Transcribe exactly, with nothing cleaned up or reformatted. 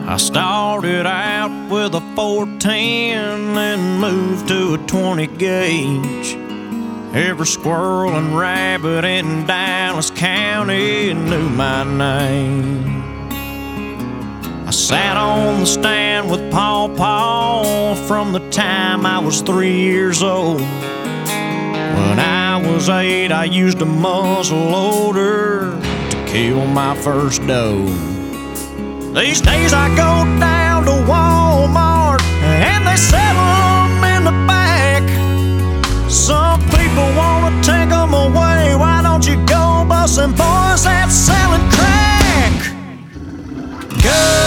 I started out with a four ten and moved to a twenty gauge. Every squirrel and rabbit in Dallas County knew my name. I sat on the stand with Paw Paw from the time I was three years old. When I was eight, I used a muzzle loader to kill my first doe. These days I go down to Walmart and they settle them in the back. Some people want